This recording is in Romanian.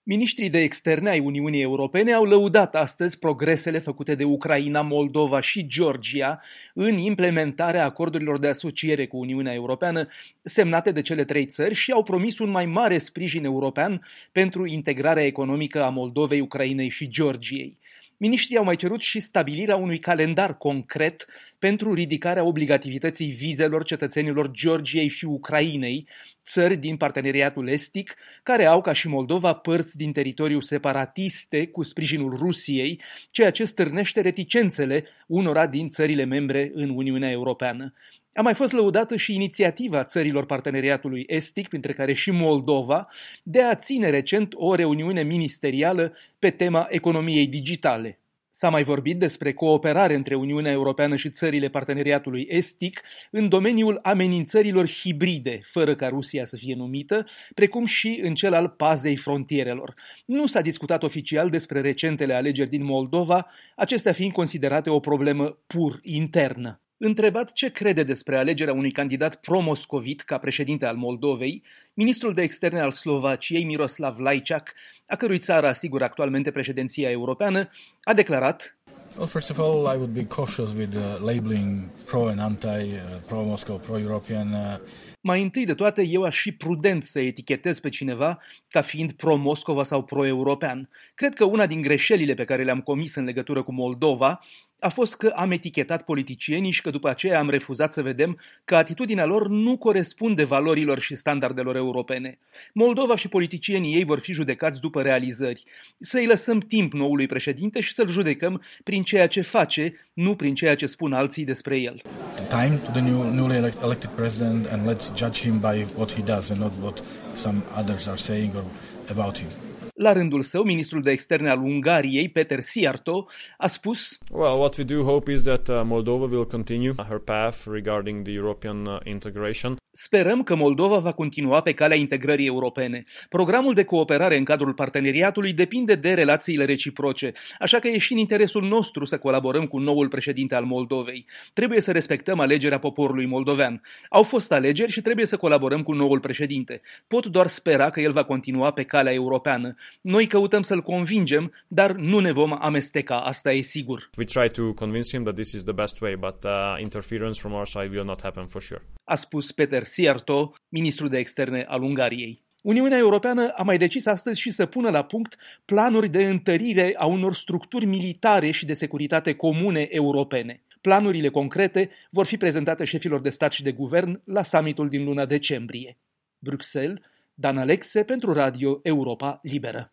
Miniștrii de externe ai Uniunii Europene au lăudat astăzi progresele făcute de Ucraina, Moldova și Georgia în implementarea acordurilor de asociere cu Uniunea Europeană semnate de cele trei țări și au promis un mai mare sprijin european pentru integrarea economică a Moldovei, Ucrainei și Georgiei. Miniștrii au mai cerut și stabilirea unui calendar concret pentru ridicarea obligativității vizelor cetățenilor Georgiei și Ucrainei, țări din parteneriatul estic, care au, ca și Moldova, părți din teritoriu separatiste cu sprijinul Rusiei, ceea ce stârnește reticențele unora din țările membre în Uniunea Europeană. A mai fost lăudată și inițiativa țărilor parteneriatului estic, printre care și Moldova, de a ține recent o reuniune ministerială pe tema economiei digitale. S-a mai vorbit despre cooperare între Uniunea Europeană și țările parteneriatului estic în domeniul amenințărilor hibride, fără ca Rusia să fie numită, precum și în cel al pazei frontierelor. Nu s-a discutat oficial despre recentele alegeri din Moldova, acestea fiind considerate o problemă pur internă. Întrebat ce crede despre alegerea unui candidat pro-moscovit ca președinte al Moldovei, ministrul de externe al Slovaciei, Miroslav Lajčák, a cărui țară asigură actualmente președinția europeană, a declarat: Well, first of all, I would be cautious with labeling pro and anti, pro-Moscow, pro-European. Mai întâi de toate, eu aș fi prudent să etichetez pe cineva ca fiind pro-Moscova sau pro-european. Cred că una din greșelile pe care le-am comis în legătură cu Moldova a fost că am etichetat politicienii și că după aceea am refuzat să vedem că atitudinea lor nu corespunde valorilor și standardelor europene. Moldova și politicienii ei vor fi judecați după realizări. Să-i lăsăm timp noului președinte și să-l judecăm prin ceea ce face, nu prin ceea ce spun alții despre el. Time to the newly elected president and let's judge him by what he does and not what some others are saying or about him. La rândul său, ministrul de externe al Ungariei, Péter Szijjártó, a spus: Well, what we do hope is that Moldova will continue her path regarding the European integration. Sperăm că Moldova va continua pe calea integrării europene. Programul de cooperare în cadrul parteneriatului depinde de relațiile reciproce, așa că e și în interesul nostru să colaborăm cu noul președinte al Moldovei. Trebuie să respectăm alegerea poporului moldovean. Au fost alegeri și trebuie să colaborăm cu noul președinte. Pot doar spera că el va continua pe calea europeană. Noi căutăm să-l convingem, dar nu ne vom amesteca, asta e sigur. We try to convince him that this is the best way, but interference from our side will not happen for sure. A spus Péter Szijjártó, ministrul de externe al Ungariei. Uniunea Europeană a mai decis astăzi și să pună la punct planuri de întărire a unor structuri militare și de securitate comune europene. Planurile concrete vor fi prezentate șefilor de stat și de guvern la summitul din luna decembrie. Bruxelles, Dan Alexe pentru Radio Europa Liberă.